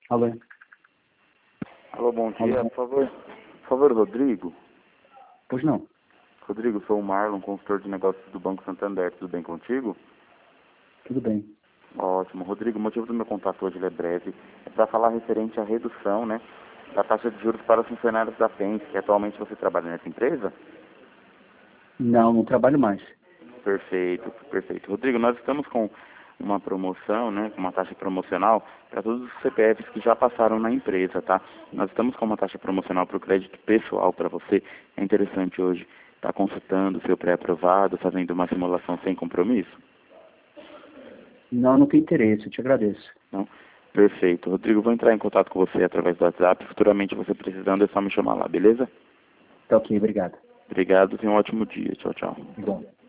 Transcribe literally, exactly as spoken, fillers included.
Alô? Alô, bom dia. Alô? Por favor, por favor, Rodrigo. Pois não. Rodrigo, sou o Marlon, consultor de negócios do Banco Santander. Tudo bem contigo? Tudo bem. Ótimo. Rodrigo, o motivo do meu contato hoje ele é breve. É para falar referente à redução, né, da taxa de juros para os funcionários da Pence, que atualmente você trabalha nessa empresa? Não, não trabalho mais. Perfeito, perfeito. Rodrigo, nós estamos com uma promoção, né, com uma taxa promocional para todos os C P Fs que já passaram na empresa, tá? Nós estamos com uma taxa promocional para o crédito pessoal para você. É interessante hoje estar consultando o seu pré-aprovado, fazendo uma simulação sem compromisso? Não, não tem interesse, eu te agradeço. Não? Perfeito. Rodrigo, vou entrar em contato com você através do WhatsApp. Futuramente, você precisando, é só me chamar lá, beleza? Tá ok, obrigado. Obrigado, tenha um ótimo dia. Tchau, tchau. Igual.